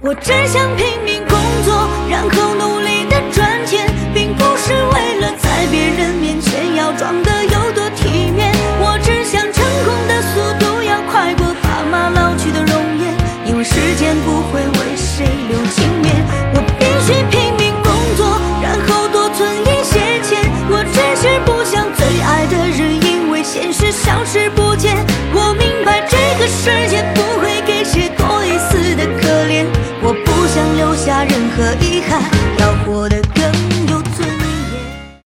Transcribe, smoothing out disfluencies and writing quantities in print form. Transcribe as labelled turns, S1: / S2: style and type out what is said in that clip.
S1: 我只想拼命工作，然后努力的赚钱，并不是为了在别人面前要装的